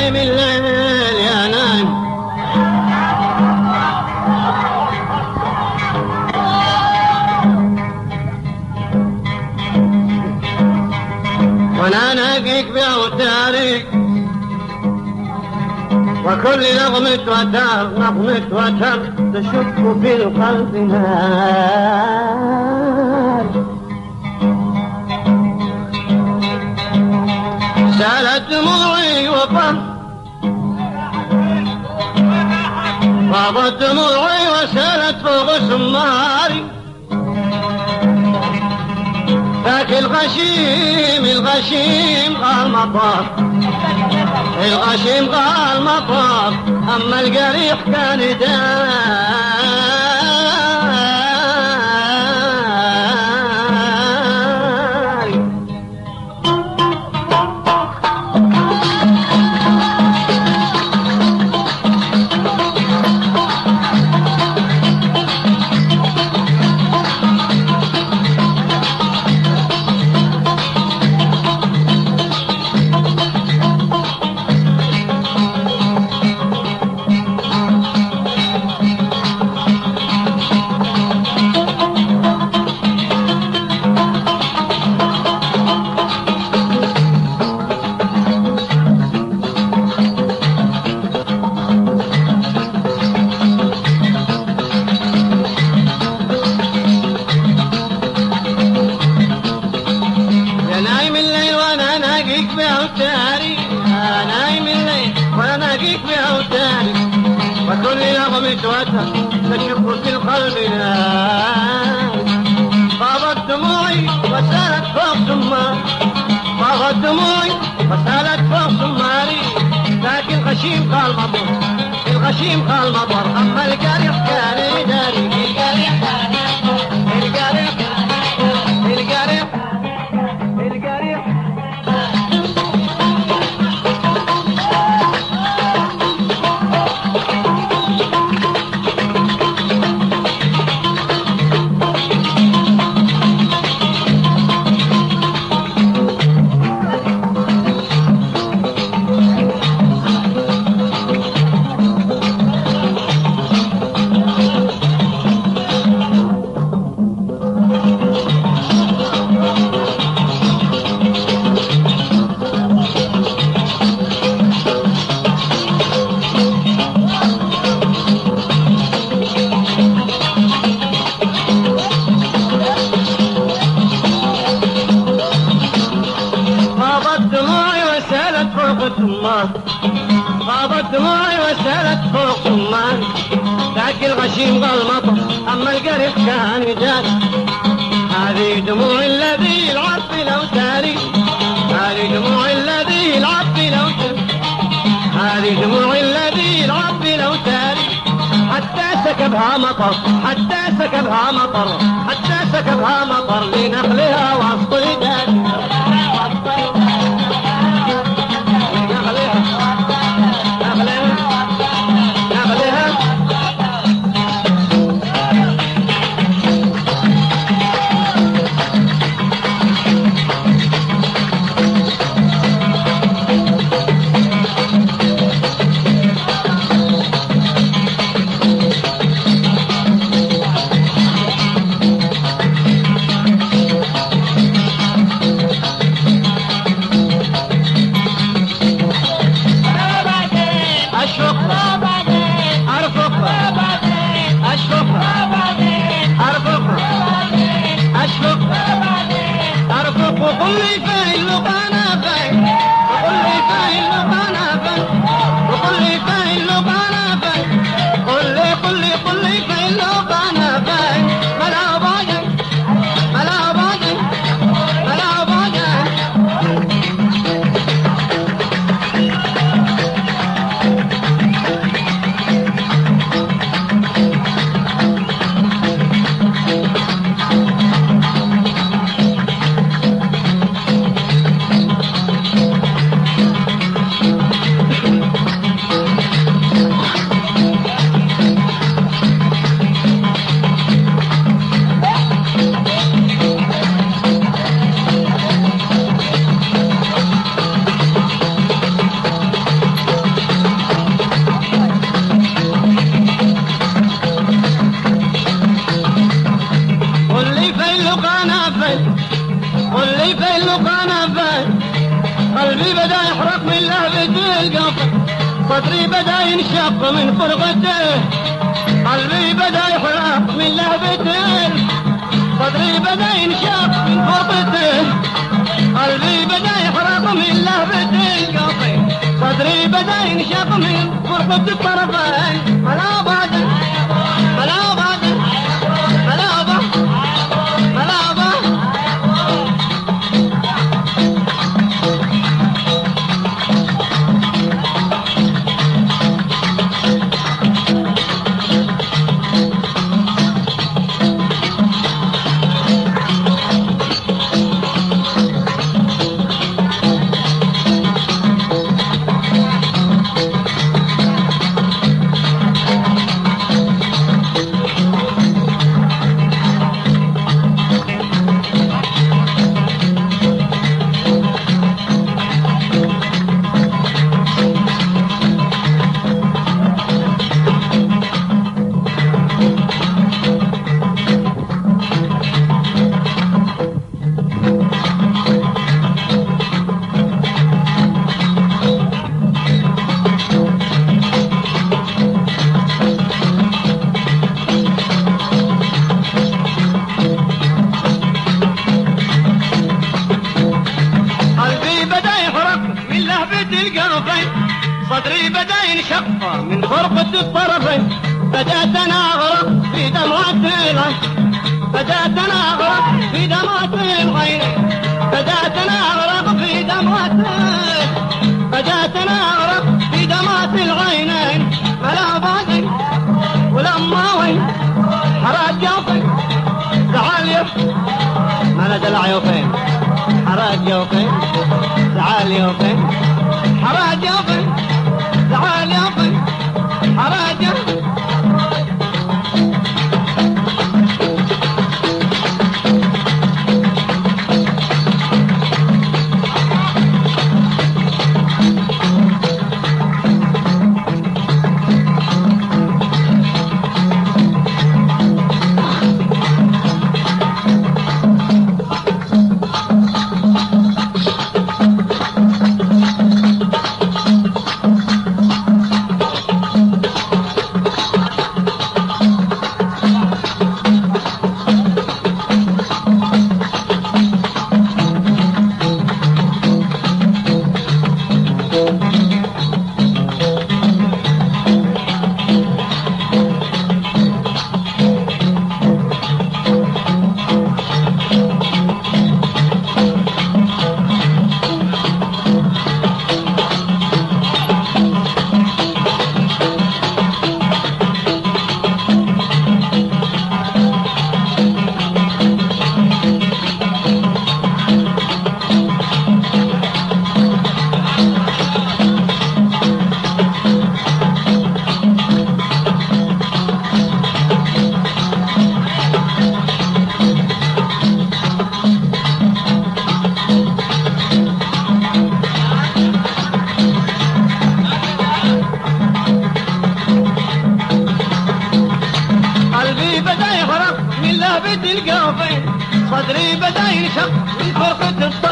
نايم الليل يا نايم وانا ناقيك باوتاري وكل نغمة وتر تشك في القلب نار سالت دموعي فاضت دموعي وسالت فوق سماري ذاك الغشيم قال مطار الغشيم قال مطار أما القريح كان داري وكل نغمة وتر تشب في القلب نار فاضت دموعي وسالت فوق سماري لكن الغشيم قال مطر أما القريح كان داري القريح فاضت دموعي وسالت فوق ثمان ذاك الغشيم قال مطر أما القريح كان جاد هذه دموع الذي يلعب في الأوتاري هذه دموع الذي يلعب في الأوتاري حتى سكبها مطر لنخلها وسط الدار صدري بدا ينشق من فرقته قلبي بدا يحرق من لهبته صدري بدا ينشق من فرقته قلبي بدا يحرق من لهبته صدري بدا ينشق من فرقة الطرفين فلا بعد فلا بعد فلا بعد فلا بعد صدري بدا ينشق من فرقة الطرفين بدأت أنا أغرق في دمعة العين بدأت أنا أغرق في دمعة العين بدأت أنا أغرق في دمعة بدأت أنا أغرق في دمعة العينين فلا بعدي ولما وين حراد يوفين تعال يوفين ما أنا دلع يوفين حراد يوفين تعال يوفين حراد يوفين تعال يا طي حراد يا صدري بدا ينشق من فرقة الطرفين